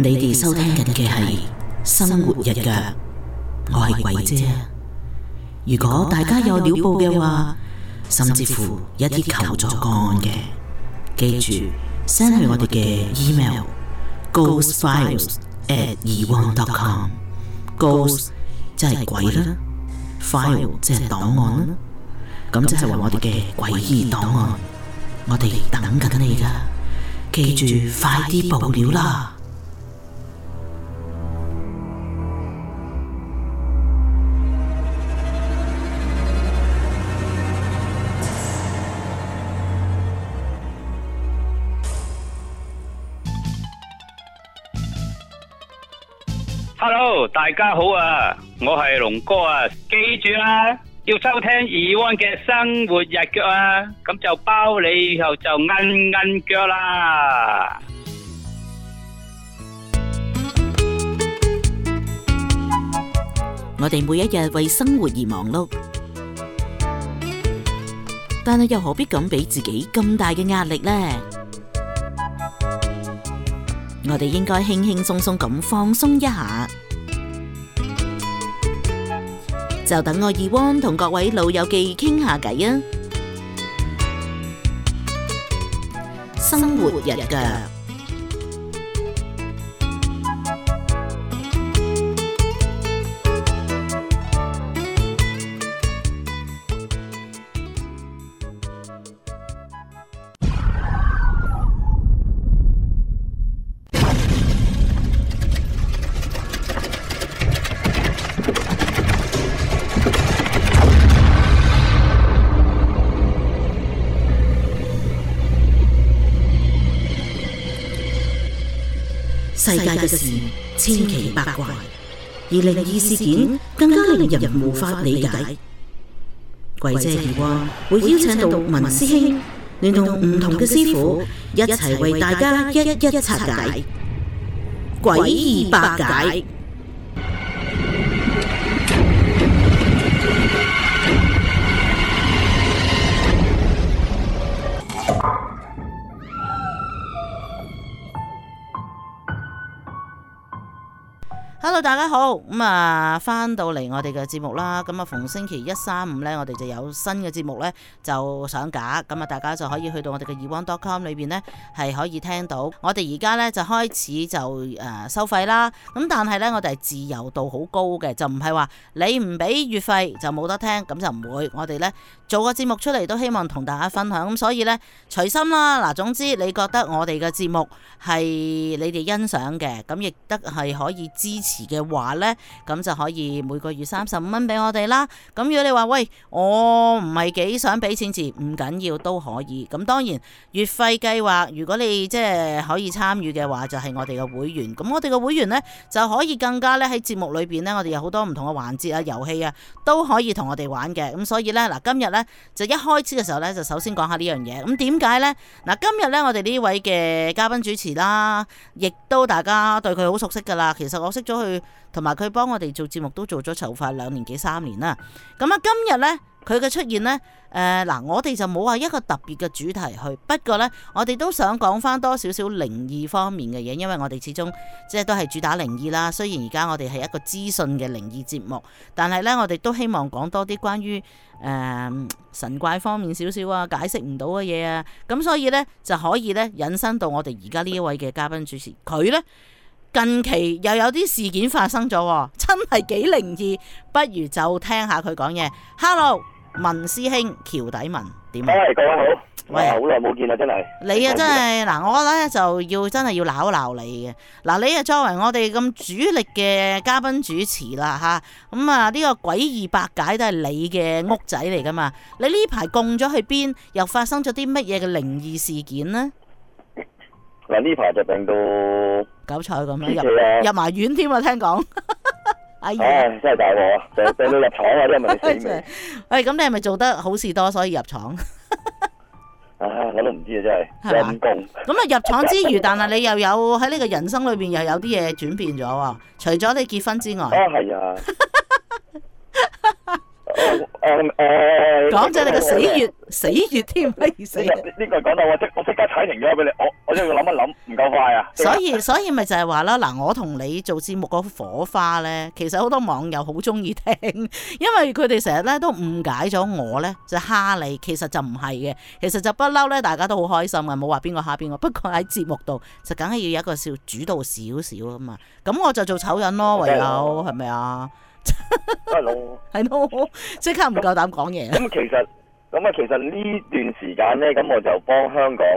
你哋收聽緊嘅係生活日腳，我係鬼姐。如果大家有料報嘅話，甚至乎一啲求助個案嘅，記住 send 去我哋嘅 email ghostfiles@eone.com。Ghost 即係鬼啦， file 即係檔案啦，咁即係話我哋嘅詭異檔案，我哋等緊你㗎，記住快啲報料啦！ Hello， 大家好啊！我係龍哥啊，記住啦，要收聽EONE嘅生活日腳啊，咁就包你以後就韌腳啦。 我哋每一日為生活而忙碌，但係又何必咁俾自己咁大嘅壓力呢？我哋應該輕輕鬆鬆咁放鬆一下，就等我EONE同各位老友記傾下偈啊！生活日腳。世界嘅事千奇百怪，而靈異事件更加令人無法理解。鬼姐EONE會邀請到文師兄，連同唔同嘅師傅一齊為大家一一拆解詭異百解。Hello， 大家好，翻到嚟我哋嘅節目啦，逢星期一、三、五呢，我哋就有新嘅節目呢，就上架，大家就可以去到我哋嘅EONE.com 裏邊呢，係可以聽到。我哋而家呢，就開始就收費啦，咁但係呢，我哋係自由度好高嘅，就唔係話你唔俾月費就冇得聽，咁就唔會。我哋呢，做個節目出嚟都希望同大家分享，咁所以呢，隨心啦。嗱，總之你覺得我哋嘅節目係你哋欣賞嘅，咁亦都係可以支持嘅話呢，咁就可以每個月35蚊俾我哋啦。咁如果你話喂，我唔係幾想俾錢字，唔緊要都可以。咁當然月費計劃，如果你即係可以參與嘅話，就係我哋嘅會員。咁我哋嘅會員呢，就可以更加咧喺節目裏邊呢，我哋有好多唔同嘅環節啊、遊戲啊，都可以同我哋玩嘅。咁所以呢，嗱，今日呢，就一開始嘅時候呢，就首先講下呢樣嘢。咁點解呢？嗱，今日呢，我哋呢位嘅嘉賓主持啦，亦都大家對佢好熟悉噶啦。其實我識咗佢，同埋佢幫我哋做節目都做咗籌快2年幾3年啦。咁今日呢，佢嘅出現呢，我哋就冇話一個特別嘅主題去，不過呢，我哋都想講翻多少少靈異方面嘅嘢，因為我哋始終即係都係主打靈異啦。雖然而家我哋係一個資訊嘅靈異節目，但係呢，我哋都希望講多啲關於神怪方面少少啊，解釋唔到嘅嘢啊。咁所以呢，就可以呢引申到我哋而家呢一位嘅嘉賓主持，佢呢，近期又有啲事件發生咗，真係幾靈異，不如就聽下佢講嘢。Hello， 文師兄喬底文點啊？ 各位好， 喂， 好耐冇見啦，真係。 你啊，真係嗱，我覺得就要真係要鬧一鬧你嘅。嗱，你啊作為我哋咁主力嘅嘉賓主持啦，吓咁呢個詭異百解都係你嘅屋仔嚟噶嘛？你呢排供咗去邊？又發生咗啲乜嘢嘅靈異事件呢？ 嗱，呢排就病到韭菜咁樣入埋院添啊！聽講，哎呀， 真係大鑊啊！病到入廠啊！真係問你死未？ 喂，咁你係咪做得好事多，所以入廠？ 我都唔知啊，真係陰功。 咁入廠之餘，但係你又有喺呢個人生裏邊又有啲嘢轉變咗喎。除咗你結婚之外， 係啊。 講咗你個死穴添，不如死。 呢個講到我即刻踩停咗俾你，我真係要諗一諗，唔夠快啊！ 所以咪就係話啦，嗱，我同你做節目嗰火花咧，其實好多網友好中意聽，因為佢哋成日咧都誤解咗我咧就蝦你，其實就唔係嘅，其實就不嬲咧，大家都好開心嘅，冇話邊個蝦邊個。不過喺節目度就梗係要有一個少主導少少啊嘛，咁我就做醜人咯，唯有係咪啊？ 係咯， 係咯，即刻唔夠膽講嘢。 咁其實呢段時間咧，咁我就幫香港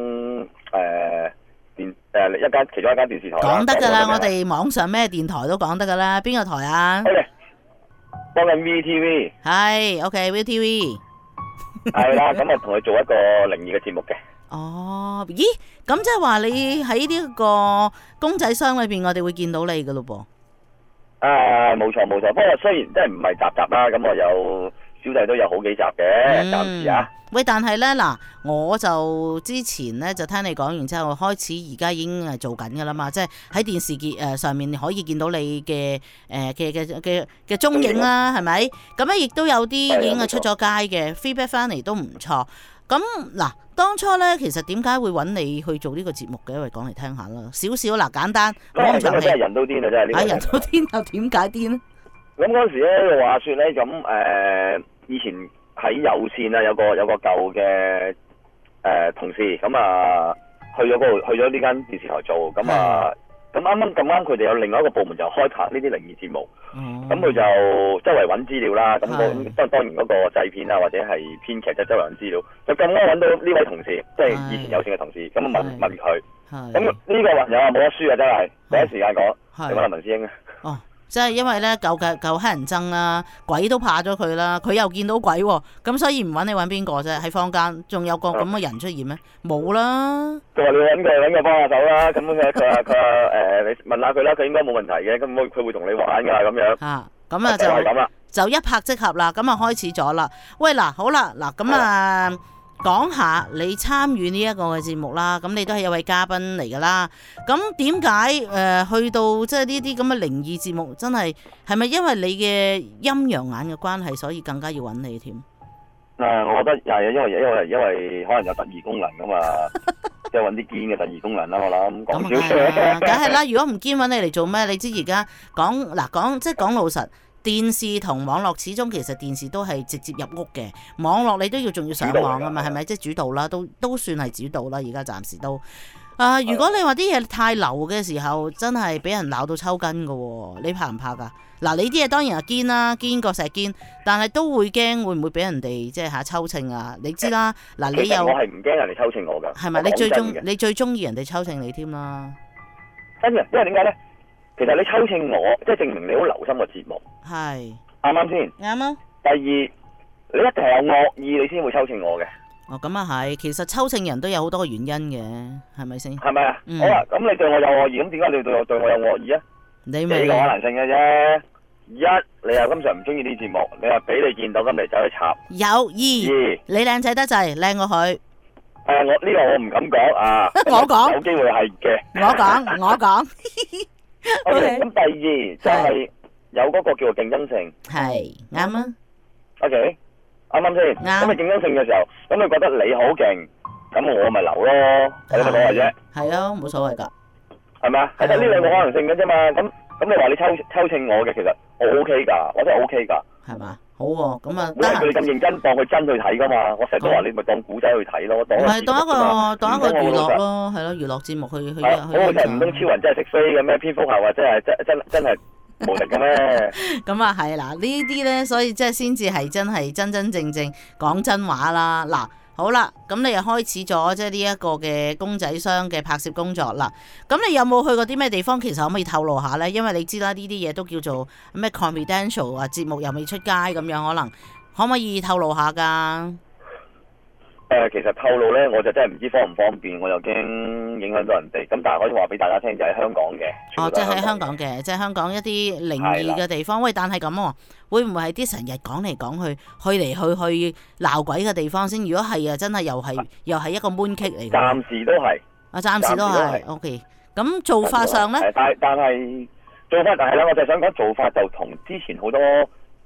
其中一間電視台講得噶啦，我哋網上咩電台都講得噶啦，邊個台啊？ 幫緊 VTV， 係 OK，VTV 係啦，咁我同佢做一個靈異嘅節目嘅。 哦，咦，咁即係話你喺呢個公仔箱裏邊，我哋會見到你噶咯噃？ 冇錯，不過雖然即係唔係集集啦，咁我有小弟都有好幾集嘅，暫時啊。 喂，但係咧嗱，我就之前咧就聽你講完之後，開始而家已經係做緊噶啦嘛，即係喺電視上面可以見到你嘅蹤影啦，係咪？咁咧亦都有啲已經係出咗街嘅 feedback 翻嚟都唔錯。咁嗱，當初咧其實點解會揾你去做呢個節目嘅？因為講嚟聽下啦，少少嗱，簡單，冇咁長氣。 真係人都癲啊！真係呢個。 人都癲又點解癲咧？ 咁嗰陣時咧，話說咧，咁以前喺有線啊，有個舊嘅同事，咁啊去咗嗰度，去咗呢間電視台做，咁啊咁啱佢哋有另外一個部門就開拍呢啲靈異節目，咁佢就周圍揾資料啦，咁當然嗰個製片啊或者係編劇就周圍揾資料，就咁啱揾到呢位同事，即係以前有線嘅同事，咁問佢，咁呢個朋友啊冇得輸啊，真係第一時間講，你問阿文師兄啊。 哦，即係因為咧舊黑人憎啦，鬼都怕咗佢啦，佢又見到鬼喎，咁所以唔揾你揾邊個啫？喺坊間仲有個咁嘅人出現咩？冇啦。佢話你揾佢幫下手啦，咁佢話你問下佢啦，佢應該冇問題嘅，咁佢會同你玩噶咁樣。 咁啊就係咁啦，就一拍即合啦，咁啊開始咗啦。喂嗱，好啦，嗱咁啊。講下你參與呢一個嘅節目啦，咁你都係一位嘉賓嚟噶啦。咁點解去到即係呢啲咁嘅靈異節目，真係咪因為你嘅陰陽眼嘅關係，所以更加要揾你添？ 我覺得係因為可能有特異功能噶嘛，即係揾啲堅嘅特異功能啦。我諗講少少， 梗係啦。如果唔堅揾你嚟做咩？你知而家講即係講老實。電視同網絡始終其實電視都係直接入屋嘅，網絡你都要仲要上網啊嘛，係咪？即係主導啦，都算係主導啦。而家暫時都如果你話啲嘢太流嘅時候，真係俾人鬧到抽筋噶喎，你怕唔怕噶？嗱，你啲嘢當然係堅啦，堅過石堅，但係都會驚會唔會俾人哋即係抽秤啊？你知啦，嗱，你又我係唔驚人哋抽秤我噶， 係咪？你最中意人哋抽秤你添啦？ 真嘅，因為點解咧？其實你抽秤我，即係證明你好留心個節目， 係啱唔啱先？ 啱啊！ 第二，你一定係有惡意，你先會抽秤我嘅。 哦，咁啊係，其實抽秤人都有好多個原因嘅，係咪先？ 係咪啊？好啦，咁你對我有惡意，咁點解你對我有惡意啊？ 你咪幾個可能性嘅啫。一，你又今常唔中意呢啲節目，你話俾你見到咁嚟走去插。有二， 你靚仔得滯，靚過佢。 我呢個我唔敢講啊。 我講。 有機會係嘅。 我講。 OK，咁第二就係有嗰個叫做競爭性， 係啱啊。 OK，啱啱先？啱。咁你競爭性嘅時候，咁你覺得你好勁，咁我咪留咯，有乜所謂啫？ 係啊，冇所謂噶， 係咪啊？係得呢兩個可能性嘅啫嘛。咁你話你抽秤我嘅，其實我 OK 噶，我真係 OK 噶， 係嘛？好喎，咁啊， 唔係佢咁認真當佢真去睇噶嘛。我成日都話你咪當古仔去睇咯，唔係當一個娛樂咯，係咯，娛樂節目去。 我就唔通超人真係識飛嘅咩？蝙蝠俠或者係真係無敵嘅咩？ 咁啊係嗱，呢啲咧，所以即係先至係真係真真正正講真話啦。嗱，好啦，咁你又開始咗即係呢一個嘅公仔箱嘅拍攝工作啦。咁你有冇去過啲咩地方？其實可唔可以透露下呢？因為你知啦，呢啲嘢都叫做咩 confidential 啊，節目又未出街咁樣，可唔可以透露下㗎？ 其實透露呢，我就真係唔知方唔方便，我又驚影響到人哋。咁但係可以話俾大家聽，就喺香港嘅。 哦，即係喺香港嘅，即係香港一啲靈異嘅地方。喂，但係咁喎，會唔會係啲成日講嚟講去，去嚟去鬧鬼嘅地方先？如果係啊，真係又係一個悶劇嚟。暫時都係。暫時都係。OK。咁做法上呢？但係做法係啦，我就想講做法就同之前好多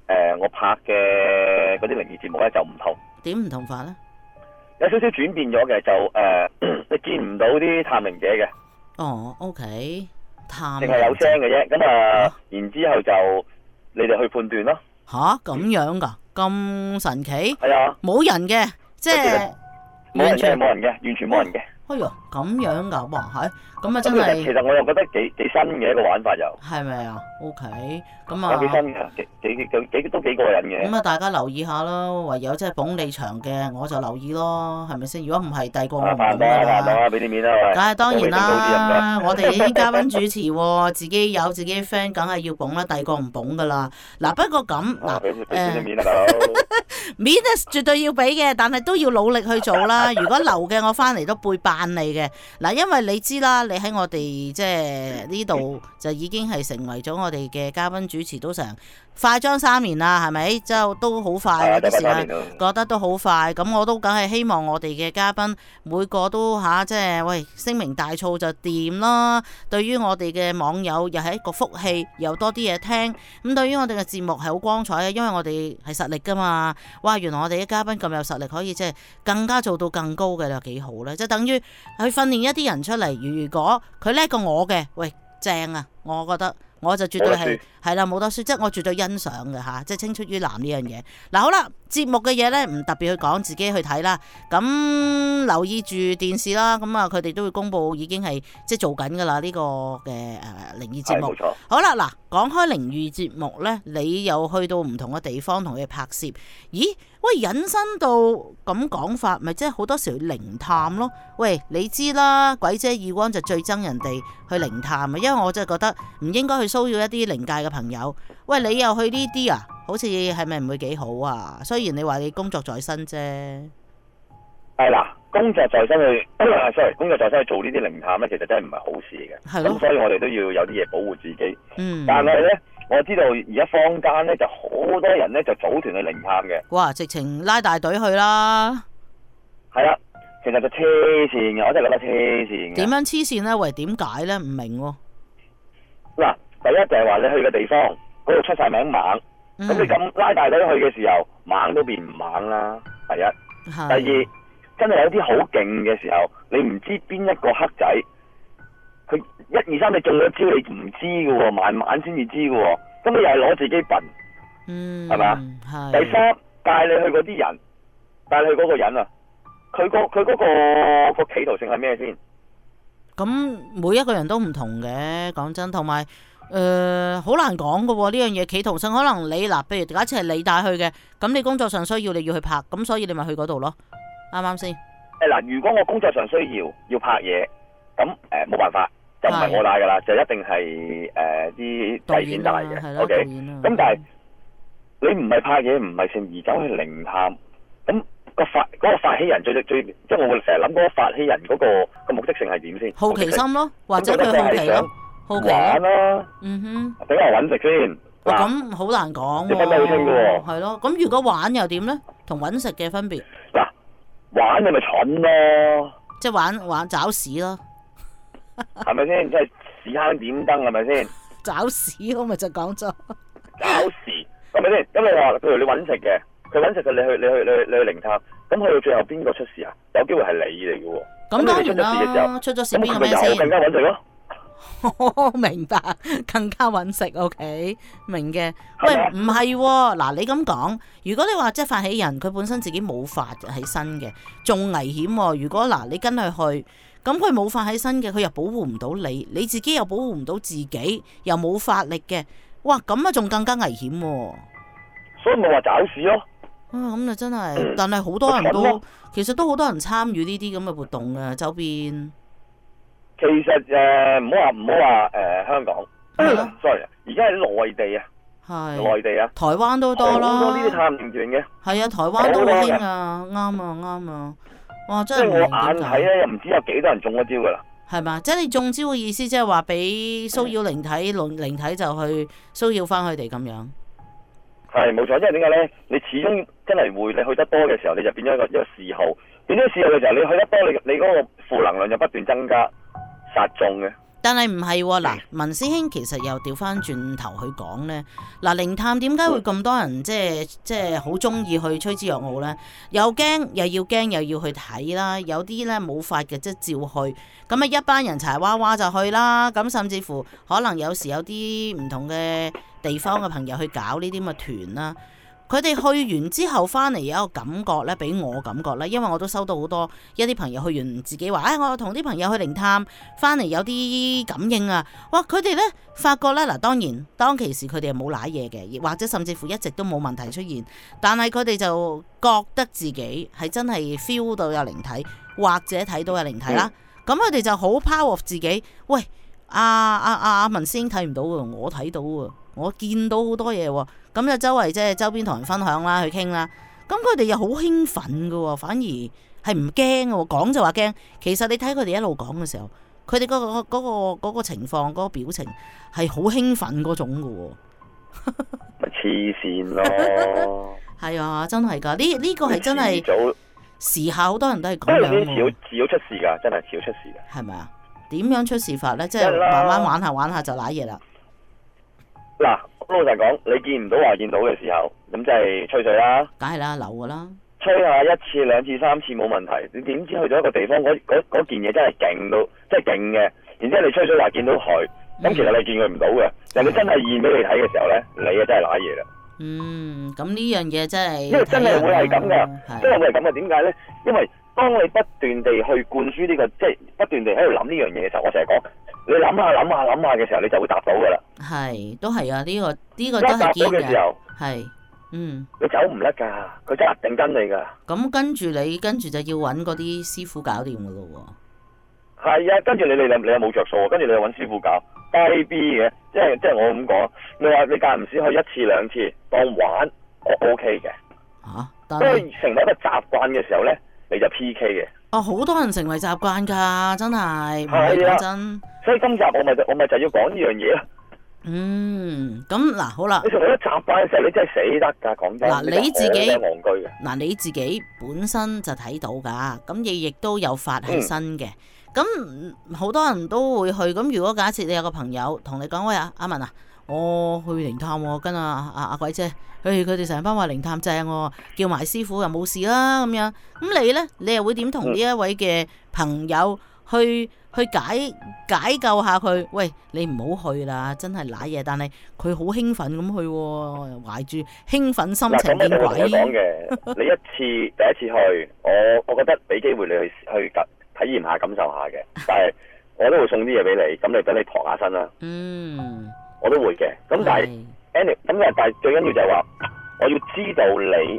我拍嘅嗰啲靈異節目咧就唔同， 點唔同法咧？ 有少少轉變咗嘅，就你見唔到啲探靈者嘅。 哦，OK， 探淨係有聲嘅啫。咁然之後就你哋去判斷咯。 吓，咁樣㗎？咁神奇？ 係啊， 冇人嘅，即係冇人嘅，完全冇人嘅。 哎喲，咁樣㗎？哇，係咁啊，真其係。 實我又覺得幾新嘅一個玩法又。 係咪啊 ？OK， 咁有啊。 幾新嘅，幾都幾過癮嘅。 咁啊，大家留意下咯。唯有即係捧你場嘅，我就留意咯，係咪先？如果唔係，第二個我唔捧㗎啦。 俾啲面啦， 梗係當然啦，我哋啲嘉賓主持喎，自己有自己 friend，梗係要捧啦，第二個唔捧㗎啦。嗱，不過咁嗱， 面啊，大佬。 面啊，絕對要俾嘅，但係都要努力去做啦。如果留嘅，我翻嚟都背扮你嘅。嗱，因為你知啦，你喺我哋即係呢度就已經係成為咗我哋嘅嘉賓主持，都成快將3年啦，係咪？就都好快啊！啲時間覺得都好快。咁我都梗係希望我哋嘅嘉賓每個都即係喂聲名大噪就掂啦。對於我哋嘅網友又係一個福氣，又多啲嘢聽。咁對於我哋嘅節目係好光彩嘅，因為我哋係實力噶嘛。哇！原來我哋啲嘉賓咁有實力，可以即係更加做到更高嘅，又幾好咧！即係等於去訓練一啲人出嚟。如果佢叻過我嘅，喂正啊！我覺得我就絕對係啦，冇得輸，即係我絕對欣賞嘅嚇，即係青出於藍呢樣嘢。嗱，好啦，節目嘅嘢咧唔特別去講，自己去睇啦。咁留意住電視啦，咁啊佢哋都會公佈已經係即係做緊㗎啦呢個嘅靈異節目。 冇錯。 好啦，嗱，講開靈異節目咧，你又去到唔同嘅地方同佢哋拍攝，咦？喂，引申到咁講法，咪即係好多時去靈探咯。喂，你知啦，鬼姐二汪就最憎人哋去靈探啊，因為我真係覺得唔應該去騷擾一啲靈界嘅朋友。喂，你又去呢啲啊？好似係咪唔會幾好啊？雖然你話你工作在身啫。 係嗱，工作在身去工作在身去做呢啲靈探咧，其實真係唔係好事嘅。 係咯。 咁所以我哋都要有啲嘢保護自己。 嗯。 但係咧，我知道而家坊間咧就好多人咧就組團去靈探嘅。 哇！直情拉大隊去啦。 係啦，其實就黐線嘅，我真係覺得黐線嘅。 點樣黐線咧？喂，點解咧？唔明喎。 嗱，第一就係話你去嘅地方嗰度出晒名猛，咁你咁拉大隊去嘅時候，猛都變唔猛啦。第一，第二，真係有啲好勁嘅時候，你唔知邊一個黑仔，佢1、2、3你中咗招，你唔知嘅喎，慢慢先至知嘅喎，咁你又係攞自己笨，係咪啊？第三，帶你去嗰啲人，帶你去嗰個人啊，佢嗰個企圖性係咩先？ 咁每一個人都唔同嘅，講真，同埋好難講嘅喎呢樣嘢。企圖性可能你嗱，譬如假設係你帶去嘅，咁你工作上需要你要去拍，咁所以你咪去嗰度咯，啱啱先？嗱， 如果我工作上需要拍嘢，咁冇辦法，就唔係我帶噶啦，就一定係啲製片帶嘅。OK，咁但係你唔係拍嘢，唔係成而走去靈探，咁嗰個發起人最即係我會成日諗嗰個發起人嗰個目的性係點先？ 好奇心咯，或者佢好奇咯，好奇玩啦，俾我揾食先。 哇，咁好難講喎。 你分得好清嘅喎。 係咯，咁如果玩又點咧？同揾食嘅分別？ 嗱，玩你咪蠢咯。 即係玩找屎咯。 係咪先？即係屎坑點燈係咪先？ 找屎我咪就講咗。 找屎係咪先？咁你話，譬如你揾食嘅，佢揾食嘅，你去靈探，咁去到最後邊個出事啊？有機會係你嚟嘅喎。 咁當然啦，出咗事邊個咩先？ 更加揾食咯。 明白，更加揾食 ，OK， 明嘅。喂，唔係喎，嗱，你咁講，如果你話即係發起人，佢本身自己冇發起身嘅，仲危險喎。如果嗱，你跟佢去，咁佢冇發起身嘅，佢又保護唔到你，你自己又保護唔到自己，又冇法力嘅，哇，咁啊仲更加危險喎。 所以咪話找屎咯。 咁啊真係，但係好多人都，其實都好多人參與呢啲咁嘅活動嘅周邊。 其實唔好話香港，sorry， 而家喺內地啊，內地啊， 台灣都多啦， 好多呢啲探靈團嘅。 係啊，台灣都好興啊，啱啊，哇，真係我眼睇咧，又唔知有幾多人中咗招噶啦。 係嘛？即係你中招嘅意思，即係話俾騷擾靈體，靈體就去騷擾翻佢哋咁樣。 係冇錯，因為點解咧？你始終真係會，你去得多嘅時候，你就變咗一個嗜好。變咗嗜好嘅時候，你去得多，你嗰個負能量就不斷增加。殺中嘅， 但係唔係喎，嗱，文師兄其實又調翻轉頭去講呢。嗱，靈探點解會咁多人即係好中意去吹之若鶩呢？又驚又要驚又要去睇啦，有啲呢冇法嘅，即係照去。咁啊，一班人柴娃娃就去啦。咁甚至乎可能有時有啲唔同嘅地方嘅朋友去搞呢啲咁嘅團啦。佢哋去完之後翻嚟有一個感覺咧，俾我感覺咧，因為我都收到好多一啲朋友去完自己話，我同啲朋友去靈探翻嚟有啲感應啊！哇，佢哋咧發覺咧，嗱，當然當其時佢哋係冇瀨嘢嘅，亦或者甚至乎一直都冇問題出現，但係佢哋就覺得自己係真係 feel 到有靈體，或者睇到有靈體啦。咁佢哋就好 power of 自己，喂，文師兄睇唔到喎，我睇到喎，我見到好多嘢喎。咁就周圍即係周邊同人分享啦，去傾啦。咁佢哋又好興奮噶，反而係唔驚嘅。講就話驚，其實你睇佢哋一路講嘅時候，佢哋嗰個情況、嗰個表情係好興奮嗰種噶。 咪黐線咯！ 係啊，真係噶，呢個係真係時下好多人都係咁樣。 遲早出事噶，真係遲早出事噶。 係咪啊？點樣出事法咧？即係慢慢玩下就瀨嘢啦。 嗱。老實講，你見唔到話見到嘅時候，咁即係吹水啦， 梗係啦，流噶啦， 吹下一次、兩次、三次冇問題。你點知去到一個地方，嗰件嘢真係勁到，真係勁嘅。然之後你吹水話見到佢，咁其實你見佢唔到嘅。但係佢真係現俾你睇嘅時候咧，你啊真係瀨嘢啦。 咁呢樣嘢真係， 因為真係會係咁噶，真係會係咁噶。點解咧？因為當你不斷地去灌輸呢個，即係不斷地喺度諗呢樣嘢嘅時候，我成日講。你諗下嘅時候，你就會答到噶啦。係， 都係啊！呢個都係堅嘅。係， 你走唔甩噶，佢真係一定跟你噶。 咁跟住就要揾嗰啲師傅搞掂噶咯喎。 係啊，跟住你又冇着數，跟住你又揾師傅搞低 B 嘅，即係我咁講。你話你間唔時去一次兩次當玩，我 OK 嘅。當你成為一個習慣嘅時候咧，你就 PK 嘅。 好多人成為習慣㗎，真係唔係講真。 所以今集我咪就要講呢樣嘢啦。 咁嗱，好啦。 你成為咗習慣嘅時候，你真係死得㗎，講真。 嗱，你自己戇居嘅。 嗱，你自己本身就睇到㗎，咁亦都有發喺身嘅。咁好多人都會去。咁如果假設你有個朋友同你講，喂，阿文啊，我去靈探喎，跟阿鬼姐。佢哋成班話靈探正喎，叫埋師傅又冇事啦咁樣。咁你呢？你又會點同呢一位嘅朋友去解救下佢？喂，你唔好去啦，真係瀨嘢。但係佢好興奮咁去喎，懷住興奮心情見鬼。嗱，咁我同你講嘅，你第一次去，我覺得俾機會你去體驗下、感受下嘅。但係我都會送啲嘢俾你，咁你俾你托下身啦。我都會嘅。咁但係。但係最緊要就係話，我要知道你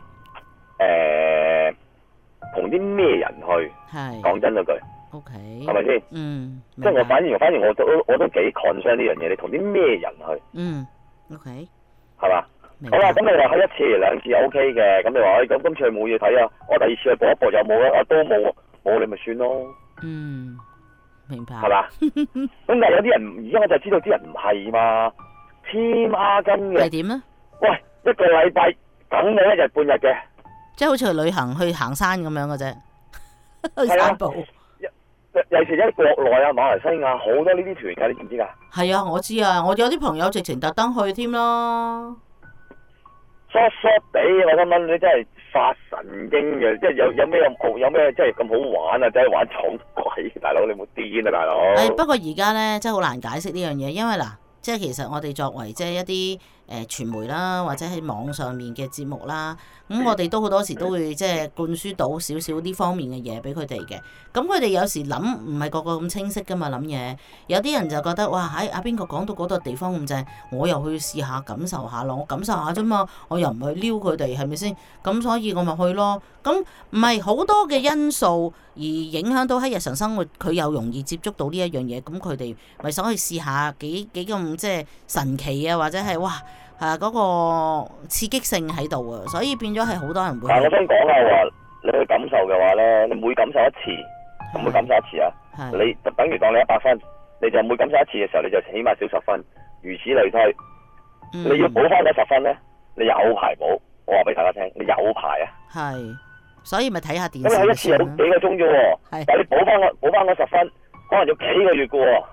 同啲咩人去。係講真嗰句 ，OK， 係咪先？即係我反而我都幾 concern 呢樣嘢，你同啲咩人去？OK， 係嘛？好啦，咁你話去一次兩次 OK 嘅，咁你話咁今次冇嘢睇啊，我第二次去搏一搏有冇啊？都冇你咪算咯。 明白。 係嘛？咁但係有啲人而家我就知道啲人唔係嘛。黐孖筋嘅係點咧？喂，一個禮拜等你一日半日嘅， 即係好似去旅行去行山咁樣嘅啫，去散步。 尤其是喺國內啊，馬來西亞好多呢啲團㗎，你知唔知㗎？ 係啊，我知啊，我有啲朋友直情特登去添咯。 疏疏地，我諗諗你真係發神經嘅，即係有咩即係咁好玩啊！真係玩撞鬼，大佬你冇癲啊，大佬！ 不過而家咧真係好難解釋呢樣嘢，因為嗱。即係其實我哋作為即係一啲傳媒啦，或者喺網上面嘅節目啦，咁我哋都好多時都會即係灌輸到少少呢方面嘅嘢俾佢哋嘅。咁佢哋有時諗唔係個個咁清晰噶嘛，諗嘢。有啲人就覺得哇，喺邊個講到嗰度地方咁正，我又去試下感受下咯。我感受下啫嘛，我又唔去撩佢哋，係咪先？咁所以我咪去咯。咁唔係好多嘅因素而影響到喺日常生活，佢又容易接觸到呢一樣嘢。咁佢哋咪想去試下幾咁即係神奇啊，或者係哇嗰個刺激性喺度啊，所以變咗係好多人會。 但係我想講下話，你去感受嘅話咧，你每感受一次，每感受一次啊，你就等於當你100分，你就每感受一次嘅時候，你就起碼少10分，如此類推。你要補翻嗰10分咧，你有排補。我話俾大家聽，你有排啊。係，所以咪睇下電視。咁你一次有幾個鐘啫喎，但係你補翻嗰10分，可能要幾個月嘅喎。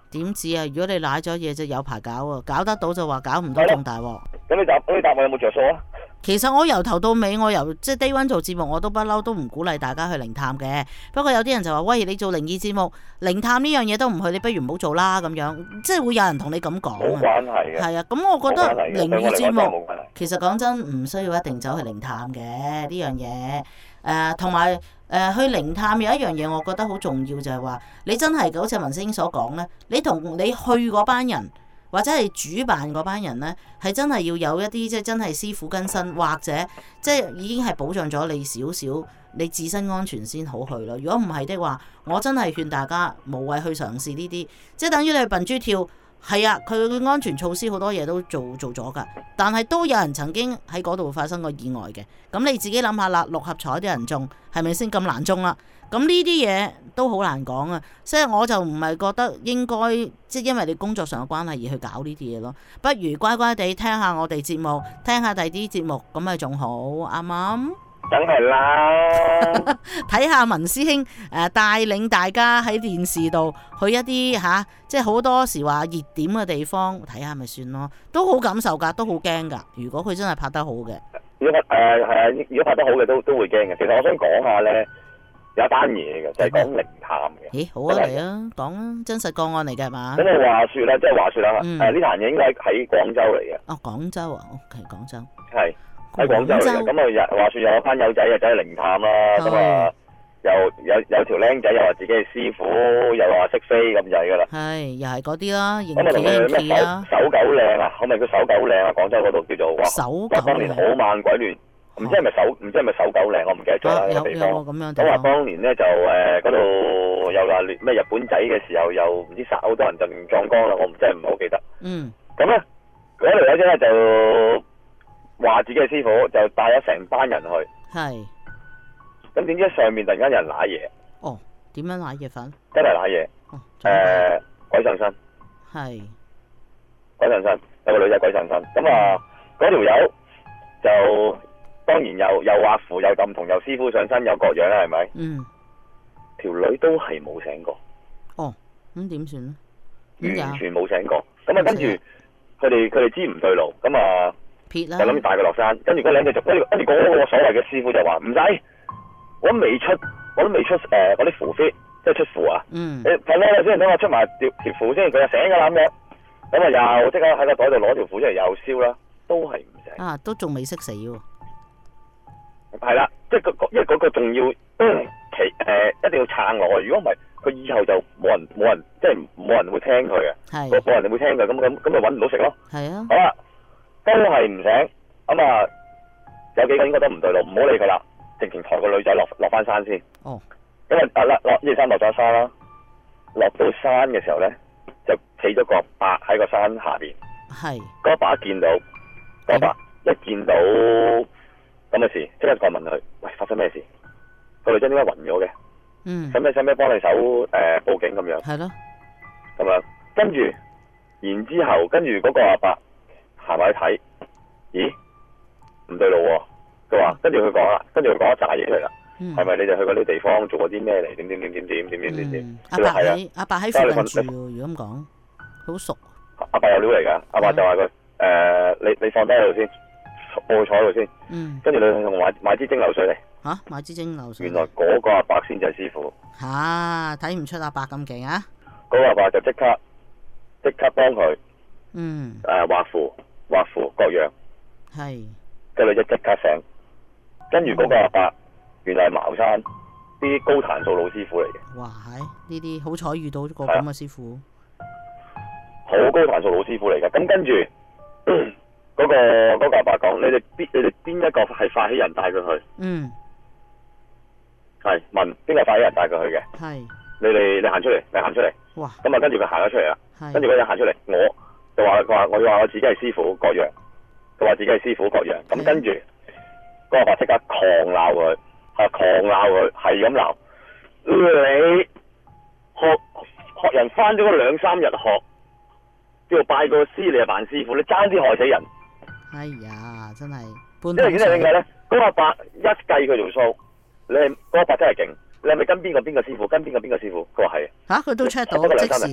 點知啊？如果你賴咗嘢就有排搞啊，搞得到就話搞唔到仲大鑊。 咁你答我有冇着數啊？ 其實我由頭到尾，我由即係 Day One 做節目，我都不嬲都唔鼓勵大家去靈探嘅。不過有啲人就話：喂，你做靈異節目，靈探呢樣嘢都唔去，你不如唔好做啦咁樣。即係會有人同你咁講啊。 冇關係嘅。 係啊，咁我覺得靈異節目冇關係其實講真唔需要一定走去靈探嘅呢樣嘢。同埋去靈探有一樣嘢，我覺得好重要就係話，你真係好似文師兄所講咧，你同你去嗰班人。或者係主辦嗰班人呢，係真係要有一啲即係真係師傅跟身，或者即係已經係保障咗你少少你自身安全先好去咯。如果唔係的話，我真係勸大家無謂去嘗試呢啲，即係等於你去笨豬跳，係啊，佢嘅安全措施好多嘢都做咗㗎，但係都有人曾經喺嗰度發生過意外嘅。咁你自己諗下啦，六合彩啲人中係咪先咁難中啦？咁呢啲嘢都好難講啊，所以我就唔係覺得應該即係因為你工作上嘅關係而去搞呢啲嘢咯，不如乖乖地聽下我哋節目，聽下第啲節目，咁咪仲好，啱唔啱？ 梗係啦， 睇下文師兄帶領大家喺電視度去一啲即係好多時話熱點嘅地方睇下咪算咯，都好感受㗎，都好驚㗎。如果佢真係拍得好嘅， 如果如果拍得好嘅都會驚嘅。其實我想講下咧。有一單嘢嘅，就係講靈探嘅。 咦，好啊，嚟啊，講啊，真實個案嚟嘅係嘛？ 咁啊話説啦，即係話説啦，呢單嘢應該喺廣州嚟嘅。 哦，廣州啊 ，OK，廣州。 係喺廣州嚟嘅。咁啊話説有班友仔啊走去靈探啦，咁啊有條僆仔又話自己係師傅，又話識飛咁滯㗎啦。 係，又係嗰啲啦， 咁啊同佢咩手狗靚啊？可唔可以叫手狗靚啊？廣州嗰度叫做手狗靚。 當年好猛鬼亂。唔知係咪手狗靚，我唔記得咗啦個地方。咁話當年咧就嗰度又話咩日本仔嘅時候，又唔知殺好多人就亂撞光啦，我唔真係唔好記得。咁咧嗰條友仔咧就話自己係師傅，就帶咗成班人去。係。咁點知上面突然間有人揦嘢。 哦，點樣揦嘢法？ 真係揦嘢。鬼上身。係。鬼上身，有個女仔鬼上身。咁啊，嗰條友就。當然又畫符又咁同又師傅上身又各樣啦，係咪？條女都係冇醒過。哦，咁點算咧？完全冇醒過。咁啊，跟住佢哋知唔對路，咁啊，就諗住帶佢落山。跟住嗰兩隻跟住嗰個所謂嘅師傅就話唔使，我都未出嗰啲符先，即係出符啊。你瞓啦先，等我出埋條符先。佢就醒㗎啦咁樣。咁啊又即刻喺個袋度攞條符出嚟又燒啦，都係唔醒。啊，都仲未識死喎。係啦，即係因為嗰個仲要一定要撐落去，如果唔係，佢以後就冇人，即係冇人會聽佢嘅，冇人會聽佢，咁咪搵唔到食咯。係啊，好啦，都係唔醒，咁啊有幾個應該都唔對路，唔好理佢啦，直情抬個女仔落翻山先。哦，因為呢山落咗山啦，落到山嘅時候咧，就企咗個伯喺個山下邊。係，嗰伯見到，嗰伯一見到。咁嘅事，即刻過問佢，喂，發生咩事？個女仔點解暈咗嘅？使唔使幫你手報警咁樣？係咯。咁樣，跟住嗰個阿伯行埋去睇，咦？唔對路喎。佢話，跟住佢講啦，跟住佢講一紮嘢出嚟啦。係咪你哋去嗰啲地方做過啲咩嚟？點？阿伯喺附近住，如果咁講，好熟。阿伯有料嚟㗎，阿伯就話佢你放低喺度先。我坐喺度先，跟住你同買支蒸餾水嚟。嚇，買支蒸餾水。原來嗰個阿伯先就係師傅。嚇，睇唔出阿伯咁勁啊！嗰個阿伯就即刻幫佢，畫符各樣。係。個女仔即刻醒，跟住嗰個阿伯原來係茅山啲高彈數老師傅嚟嘅。哇，係呢啲好彩遇到個咁嘅師傅。好高彈數老師傅嚟嘅，咁跟住。嗰個阿伯講：你哋邊一個係發起人帶佢去？係問邊個發起人帶佢去嘅？係你行出嚟，哇！咁啊，跟住佢行咗出嚟啦。跟住佢就行出嚟，我就話我自己係師傅各樣，佢話自己係師傅各樣。咁跟住嗰個阿伯即刻狂鬧佢，係咁鬧你學人翻咗嗰2-3日學，叫做拜個師，你係扮師傅，你爭啲害死人。哎呀，真係，因為點解咧？嗰個阿伯一計佢條數，嗰個阿伯真係勁。你係咪跟邊個師傅？跟邊個師傅？佢話係。嚇，佢都 check 到，即時。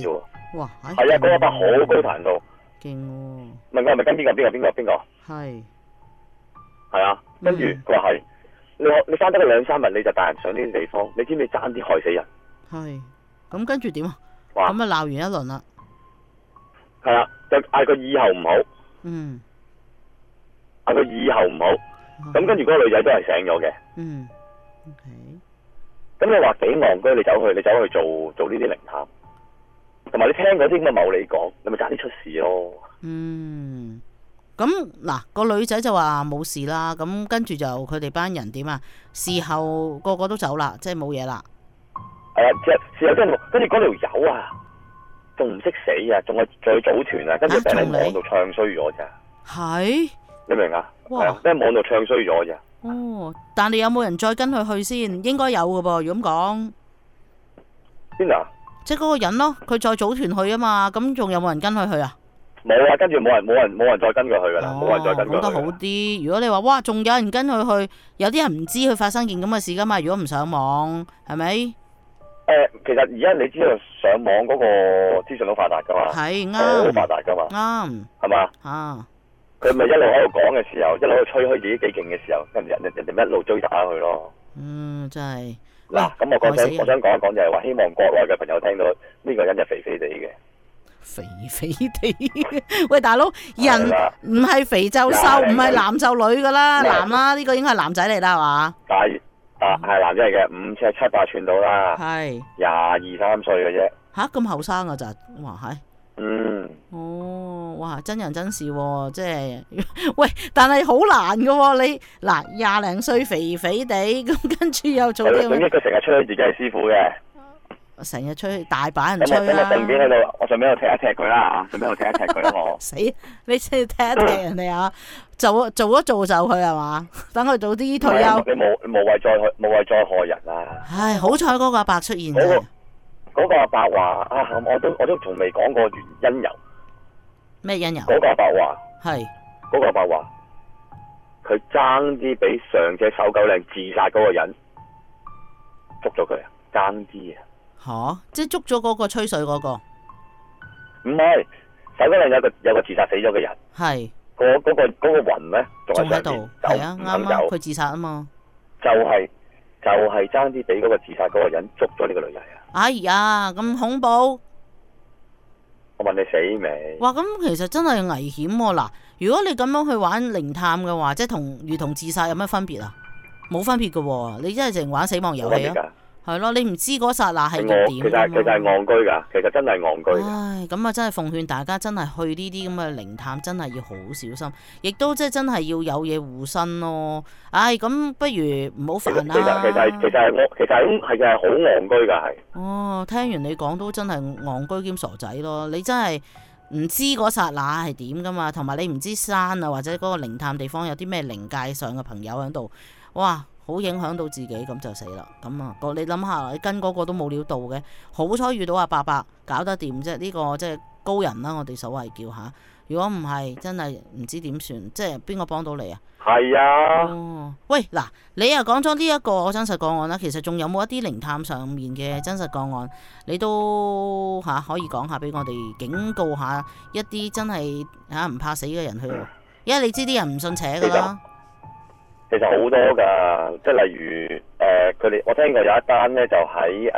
哇！ 係啊，嗰個伯好高彈度。 勁喎。 問我係咪跟邊個？ 係。 係啊，跟住佢話係，你翻得個2-3日你就帶人上呢啲地方，你知唔知爭啲害死人？ 係。咁跟住點啊？ 哇！ 咁啊鬧完一輪啦。 係啊，就嗌佢以後唔好。 嗯。 嗌佢以後唔好。咁跟住嗰個女仔都係醒咗嘅。 嗯。OK。 咁你話幾戇居？你走去做呢啲靈探，同埋你聽嗰啲咁嘅茂利講，你咪差啲出事咯。 嗯。咁嗱，個女仔就話冇事啦。咁跟住就佢哋班人點啊？事後個個都走啦，即係冇嘢啦。 係啊，事後跟住嗰條友啊，仲唔識死啊？仲係再組團啊？跟住俾人喺網度唱衰咗咋？ 係。 你明啊？ 哇！ 喺網度唱衰咗咋？ 哦，但你有冇人再跟佢去先？應該有㗎噃，如果咁講。 邊啊？ 即係嗰個人咯，佢再組團去啊嘛，咁仲有冇人跟佢去啊？ 冇啊，跟住冇人再跟佢去噶啦，冇人再跟佢去。 講得好啲。如果你話哇，仲有人跟佢去，有啲人唔知佢發生件咁嘅事噶嘛？如果唔上網，係咪？ 其實而家你知道上網嗰個資訊好發達噶嘛？ 係啱， 好發達噶嘛？ 啱， 係嘛？ 啊！ 佢咪一路喺度講嘅時候，一路喺度吹噓自己幾勁嘅時候，人哋一路追打佢咯。 真係。 嗱，咁我想講一講就係話，希望國內嘅朋友聽到呢個人就肥肥地嘅。 肥肥地，喂大佬，人唔係肥就瘦，唔係男就女噶啦，男啦，呢個應該係男仔嚟啦，係嘛？ 係男仔嚟嘅，5尺7、8寸到啦， 係 22、23歲嘅啫。 吓咁後生噶咋？哇係。 哦， 哇！真人真事喎，即係喂，但係好難噶喎，你嗱20零歲肥肥地，咁跟住又做啲咁。 總之佢成日吹自己係師傅嘅。 成日吹，大把人吹啦。 咁我順便喺度，我順便喺度踢一踢佢啦嚇，順便喺度踢一踢佢我。 死！你先踢一踢人哋啊！做一做就佢係嘛？等佢早啲退休。 你無謂再害人啊！ 唉，好彩嗰個阿伯出現啫。 嗰個阿伯話啊，我都仲未講過因由。 咩因由？ 嗰個阿伯話係。 嗰個阿伯話，佢爭啲俾上隻搜狗領自殺嗰個人捉咗佢啊！爭啲啊！ 吓，即係捉咗嗰個吹水嗰個？ 唔係，搜狗領有個自殺死咗嘅人。係。嗰個魂咧，仲喺度。係啊，啱啊， 佢自殺啊嘛。 就係爭啲俾嗰個自殺嗰個人捉咗呢個女仔啊！ 哎呀，咁恐怖！ 我問你死未？ 哇，咁其實真係危險喎！嗱，如果你咁樣去玩靈探嘅話，即係如同自殺有咩分別啊？冇分別㗎喎，你真係淨玩死亡遊戲啊！係咯，你唔知嗰剎那係要點。其實係戇居噶，其實真係戇居。 唉，咁啊，真係奉勸大家真係去呢啲咁嘅靈探，真係要好小心，亦都即係真係要有嘢護身咯。唉，咁不如唔好煩啦。 其實係好戇居噶係。 哦，聽完你講都真係戇居兼傻仔咯。你真係唔知嗰剎那係點噶嘛，同埋你唔知山啊或者嗰個靈探地方有啲咩靈界上嘅朋友喺度，哇！好影響到自己，咁就死啦。咁啊，你諗下，你跟嗰個都冇料到嘅，好彩遇到阿伯伯搞得掂啫。呢個即係高人啦，我哋所謂叫下。如果唔係，真係唔知點算，即係邊個幫到你啊？ 係啊。 哦，喂，嗱，你又講咗呢一個真實個案啦，其實仲有冇一啲靈探上面嘅真實個案，你都可以講下俾我哋警告下一啲真係唔怕死嘅人去，因為你知啲人唔信邪噶啦。 其實好多噶，即係例如佢哋我聽過有一單咧，就喺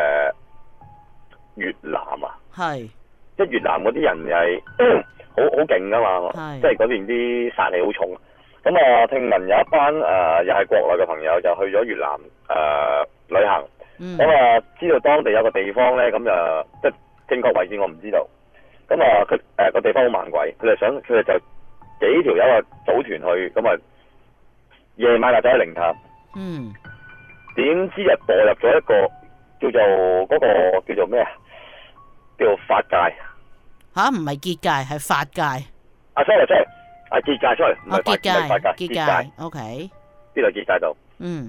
越南啊，係即係越南嗰啲人係好勁噶嘛，即係嗰邊啲殺氣好重。咁我聽聞有一班又係國內嘅朋友就去咗越南旅行，咁啊知道當地有個地方咧，咁就即係正確位置我唔知道。咁啊佢個地方好猛鬼，佢哋就幾條友啊組團去，咁啊。夜晚就走去靈探，點知就墮入咗一個叫做嗰個叫做咩啊？叫做法界吓，唔係結界，係法界。 sorry，係結界 ，sorry， 唔係法界， 結界，OK。 呢度結界度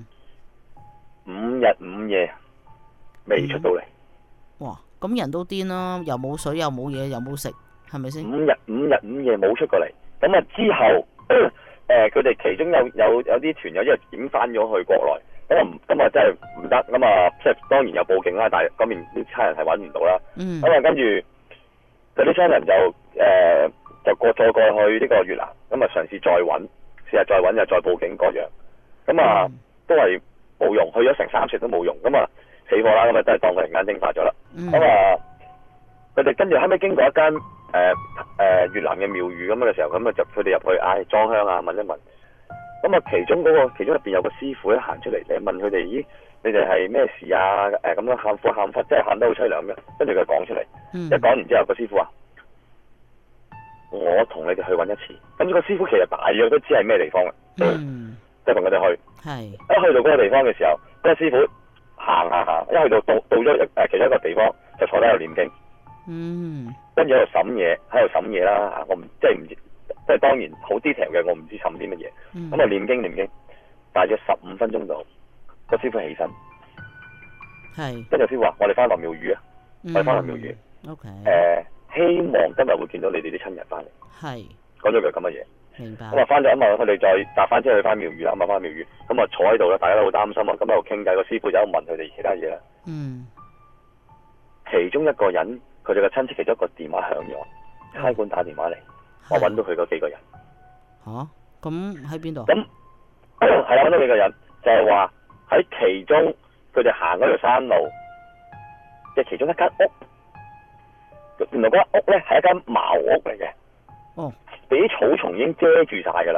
，5日5夜未出到嚟。 哇！咁人都癲啦，又冇水，又冇嘢，又冇食，係咪先？5 日5夜冇出過嚟，咁啊之後。佢哋其中有啲團友因為點翻咗去國內，咁啊真係唔得，咁啊即係當然有報警啦，但係嗰邊啲差人係揾唔到啦。咁啊跟住嗰啲 channel 就再過去呢個越南，咁啊嘗試再揾，試下再揾又再報警各樣，咁啊都係冇用，去咗成3次都冇用，咁啊死火啦，咁啊都係當佢人間蒸發咗啦。咁啊佢哋跟住後尾經過一間越南嘅廟宇咁嘅時候，咁啊就佢哋入去裝香啊問一問，咁啊其中入邊有個師傅咧行出嚟，你問佢哋咦？你哋係咩事啊？咁樣喊苦喊忽，即係喊得好凄涼嘅。跟住佢講出嚟，一講完之後，個師傅話：我同你哋去揾一次。咁個師傅其實大約都知係咩地方嘅，即係同佢哋去。一去到嗰個地方嘅時候，嗰個師傅行，一去到咗其中一個地方，就坐低喺度念經。跟住喺度審嘢啦。我唔知，即係當然好 detail 嘅，我唔知審啲乜嘢。咁啊念經，大約15分鐘度。個師傅起身，跟住師傅話：我哋翻落廟宇啊，我哋翻落廟宇。 OK。 希望今日會見到你哋啲親人翻嚟。 係。 講咗句咁嘅嘢。 明白。 咁啊翻咗一晚，佢哋再搭翻車去翻廟宇啦，咁啊翻廟宇，咁啊坐喺度啦，大家都好擔心啊，咁喺度傾偈，個師傅就喺度問佢哋其他嘢啦。其中一個人，佢哋嘅親戚其中一個電話響咗，差館打電話嚟，我揾到佢嗰幾個人。 咁喺邊度？ 咁係啦，揾到幾個人，就係話。喺其中，佢哋行嗰條山路嘅其中一間屋，原來嗰間屋咧係一間茅屋嚟嘅。俾啲草叢已經遮住晒噶啦。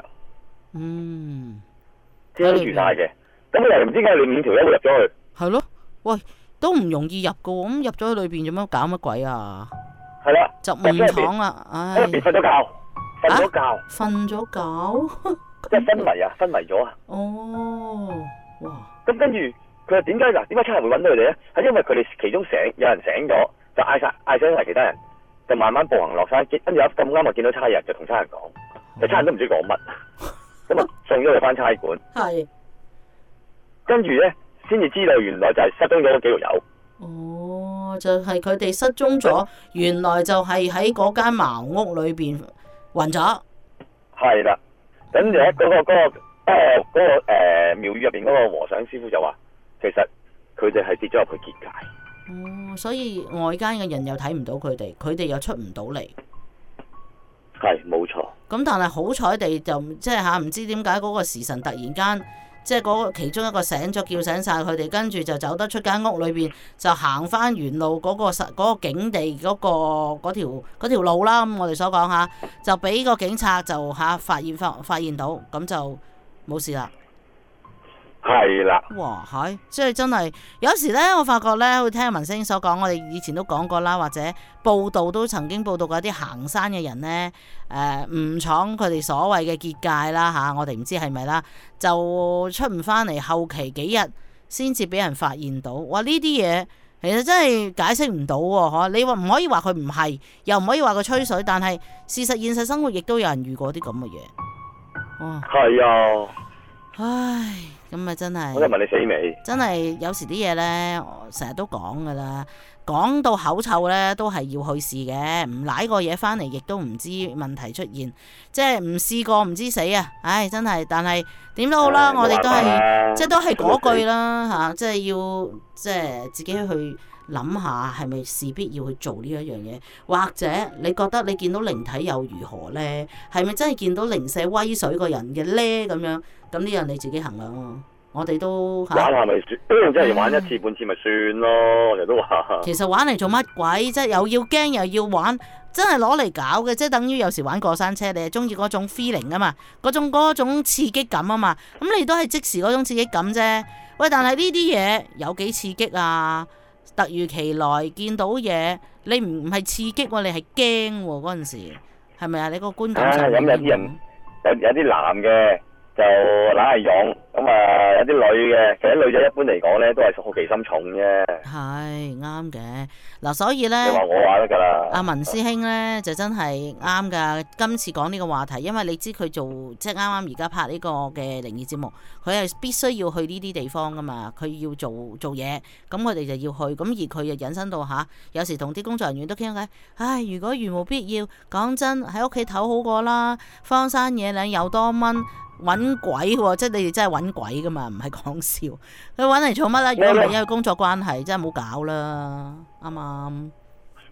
遮住晒嘅。咁又唔知點解你5條友會入咗去？ 係咯，喂，都唔容易入噶喎。咁入咗去裏邊做乜搞乜鬼啊？ 係啦， 就誤闖啦，唉。 喺入邊瞓咗覺， 瞓咗覺， 即係昏迷咗啊！ 哇！ 咁跟住佢話點解差人會揾到佢哋咧？係因為佢哋其中有人醒咗，就嗌醒埋其他人，就慢慢步行落山。跟住咁啱就見到差人，就同差人講，就差人都唔知講乜，咁啊送咗佢翻差館。係。跟住咧，先至知道原來就係失蹤咗嗰幾條友。 就係佢哋失蹤咗，原來就係喺嗰間茅屋裏邊暈咗。係啦， 跟住咧嗰個廟宇入邊嗰個和尚師傅就話，其實佢哋係跌咗入去結界。 所以外間嘅人又睇唔到佢哋，佢哋又出唔到嚟。 係，冇錯。 咁但係好彩地就即係唔知點解嗰個時辰突然間，即係嗰個其中一個醒咗，叫醒晒佢哋，跟住就走得出間屋裏邊，就行翻原路嗰個景地嗰條路啦。咁我哋所講就俾個警察就發現到，咁就冇事啦。 係啦。 哇，係，即係真係有時咧，我發覺咧，會聽文星所講，我哋以前都講過啦，或者報道都曾經報道過一啲行山嘅人咧，誤闖佢哋所謂嘅結界啦我哋唔知係咪啦，就出唔翻嚟，後期幾日先至俾人發現到。哇，呢啲嘢其實真係解釋唔到喎，你話唔可以話佢唔係，又唔可以話佢吹水，但係事實現實生活亦都有人遇過啲咁嘅嘢。哇， 係啊。 唉，咁啊真係， 我就問你死未？ 真係有時啲嘢呢，我成日都講噶啦，講到口臭呢，都係要去試嘅，唔舐個嘢翻嚟，亦都唔知問題出現，即係唔試過唔知死啊！唉，真係，但係點都好啦，我哋都係，即係都係嗰句啦即係要即係自己去諗下，係咪事必要去做呢一樣嘢？或者你覺得你見到靈體又如何呢？係咪真係見到零舍威水個人嘅呢？咁樣？咁呢樣你自己衡量咯，我哋都玩下咪算，即係玩一次半次咪算咯，我哋都話。 其實玩嚟做乜鬼？即係又要驚又要玩，真係攞嚟搞嘅，即係等於有時玩過山車，你係中意嗰種 feeling 啊嘛，嗰種刺激感啊嘛，咁你都係即時嗰種刺激感啫。喂，但係呢啲嘢有幾刺激啊？突如其來見到嘢，你唔係刺激喎，你係驚喎嗰陣時，係咪啊？你個觀感上有啲人有啲男嘅。就懶係勇，咁有啲女嘅，其實女仔一般嚟講咧都係好奇心重啫。係啱嘅，嗱，所以咧， 你話我話得噶啦。 阿文師兄咧就真係啱噶，今次講呢個話題，因為你知佢做即係啱啱而家拍呢個嘅靈異節目，佢係必須要去呢啲地方噶嘛，佢要做嘢，咁佢哋就要去，咁而佢又引申到有時同啲工作人員都傾偈，唉，如果如無必要，講真喺屋企唞好過啦，荒山野嶺又多蚊。搵鬼喎，即係你哋真係搵鬼噶嘛，唔係講笑。佢搵嚟做乜啦？如果唔係因為工作關係，真係唔好搞啦，啱唔啱？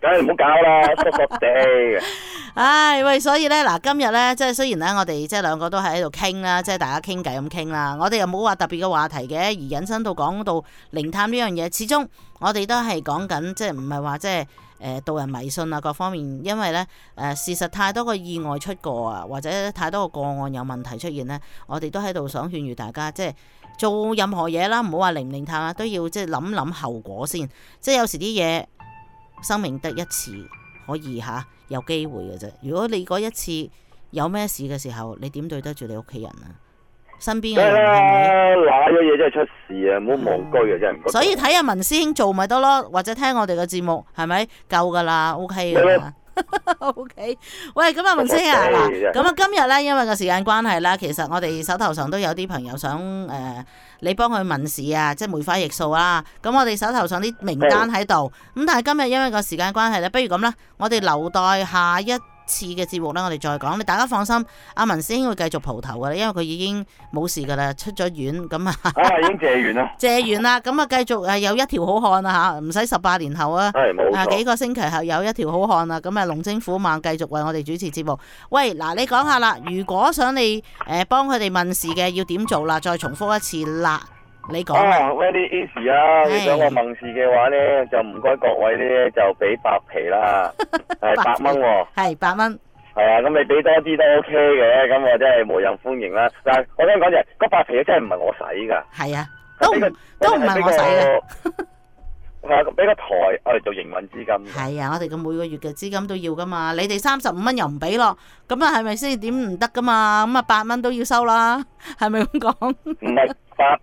梗係唔好搞啦，縮縮地。 唉，喂，所以咧嗱，今日咧即係雖然咧我哋即係兩個都喺度傾啦，即係大家傾偈咁傾啦，我哋又冇話特別嘅話題嘅，而引申到講到靈探呢樣嘢，始終我哋都係講緊即係唔係話即係導人迷信啊各方面，因為咧事實太多個意外出過啊，或者太多個個案有問題出現咧，我哋都喺度想勸喻大家即係。做任何嘢啦，唔好話靈唔靈探啊，都要即係諗諗後果先。即係有時啲嘢，生命得一次，可以有機會嘅啫。如果你嗰一次有咩事嘅時候，你點對得住你屋企人啊？身邊嘅人係咪？ 嗱，咗嘢真係出事啊！唔好戇居啊，真係唔該。 所以睇下文師兄做咪得咯，或者聽我哋嘅節目係咪夠噶啦 ？OK 噶啦。OK， 喂，咁啊，文師兄啊，嗱，咁啊，今日咧，因為個時間關係啦，其實我哋手頭上都有啲朋友想你幫佢問事啊，即係梅花易數啦。咁我哋手頭上啲名單喺度，咁但係今日因為個時間關係咧，不如咁啦，我哋留待下一次嘅節目咧，我哋再講。你大家放心，阿文師兄會繼續蒲頭噶啦，因為佢已經冇事噶啦，出咗院咁啊。 已經借完啦。 借完啦，咁啊繼續有一條好漢啊吓，唔使18年後啊，幾個星期後有一條好漢啊，咁啊龍精虎猛繼續為我哋主持節目。喂，嗱你講下啦，如果想你幫佢哋問事嘅，要點做啦？再重複一次啦。你講啊 ，very easy 啊！你想我問事嘅話咧，就唔該各位咧，就俾8皮啦，係8蚊喎。係8蚊。係啊，咁你俾多啲都 OK 嘅，咁我真係無任歡迎啦。嗱，我想講就係嗰8皮真係唔係我使噶。係啊，都唔係我使嘅。係啊，俾個台我哋做營運資金。係啊，我哋嘅每個月嘅資金都要噶嘛。你哋35蚊又唔俾咯，咁啊係咪先？點唔得噶嘛？咁啊8蚊都要收啦，係咪咁講？唔係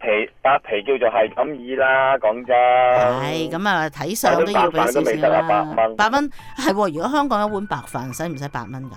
8皮叫做係咁意啦，講真。係咁啊，睇相都要俾少少啦。8蚊係喎，如果香港一碗白飯使唔使8蚊噶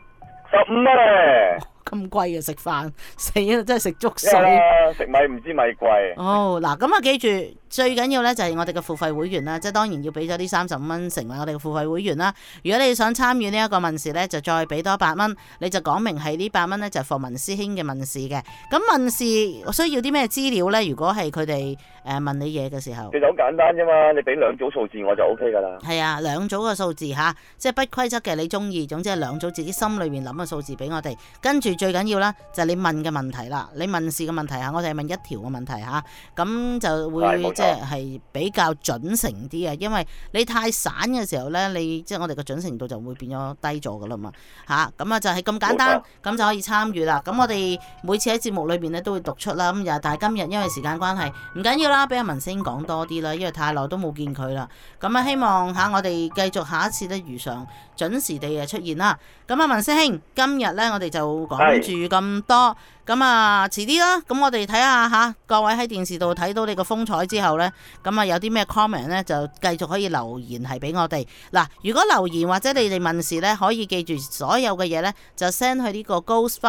？15蚊咧。咁貴嘅食飯，死啦！真係食粥水。食米唔知米貴。哦，嗱，咁啊，記住最緊要咧就係我哋嘅付費會員啦，即係當然要俾咗啲35蚊成為我哋嘅付費會員啦。如果你想參與呢一個問事咧，就再俾多8蚊，你就講明係呢8蚊咧就係課文師兄嘅問事嘅。咁問事需要啲咩資料咧？如果係佢哋問你嘢嘅時候，其實好簡單啫嘛，你俾2組數字我就 O K 噶啦。係啊，2組嘅數字吓，即係不規則嘅，你中意，總之係2組自己心裏面諗嘅數字俾我哋，跟住。最緊要啦，就係你問嘅問題啦。你問事嘅問題嚇，我哋係問一條嘅問題嚇，咁就會即係比較準成啲啊。因為你太散嘅時候咧，你即係我哋嘅準程度就會變咗低咗噶啦嘛嚇。咁啊就係咁簡單，咁就可以參與啦。咁我哋每次喺節目裏邊咧都會讀出啦。咁又但係今日因為時間關係，唔緊要啦，俾阿文師兄講多啲啦，因為太耐都冇見佢啦。咁啊希望嚇我哋繼續下一次咧如常準時地出現啦。咁啊文師兄，今日咧我哋就講住咁多，咁啊遲啲啦，咁我哋睇下吓，各位喺電視度睇到你個風采之後呢，咁啊有啲咩 comment 呢，就繼續可以留言係俾我哋。嗱，如果留言或者你哋問事呢，可以記住所有嘅嘢呢，就 send 去呢個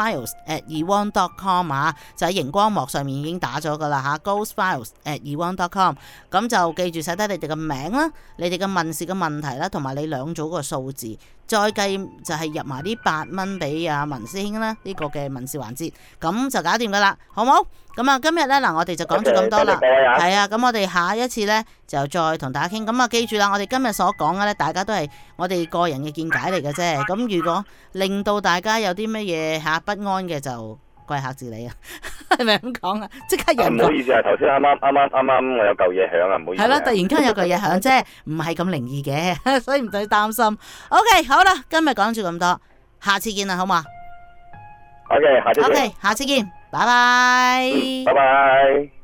ghostfiles@ewan.com 啊，就喺熒光幕上面已經打咗噶啦吓 ，ghostfiles@ewan.com， 咁就記住寫低你哋嘅名啦，你哋嘅問事嘅問題啦，同埋你2組個數字。再計就係入埋啲8蚊俾阿文師兄啦，呢個嘅問事環節，咁就搞掂噶啦，好冇？咁啊，今日咧嗱，我哋就講咗咁多啦，係啊，咁我哋下一次咧就再同大家傾，咁啊記住啦，我哋今日所講嘅咧，大家都係我哋個人嘅見解嚟嘅啫，咁如果令到大家有啲乜嘢不安嘅就貴客自理啊，係咪咁講啊？即刻人唔好意思啊，頭先啱啱我有嚿嘢響啊，唔好意思。係啦，突然間有嚿嘢響啫，唔係咁靈異嘅，所以唔使擔心。OK， 好啦，今日講住咁多，下次見啦，好嘛 ？OK， 下次見。 OK， 下次見，拜拜。 拜拜。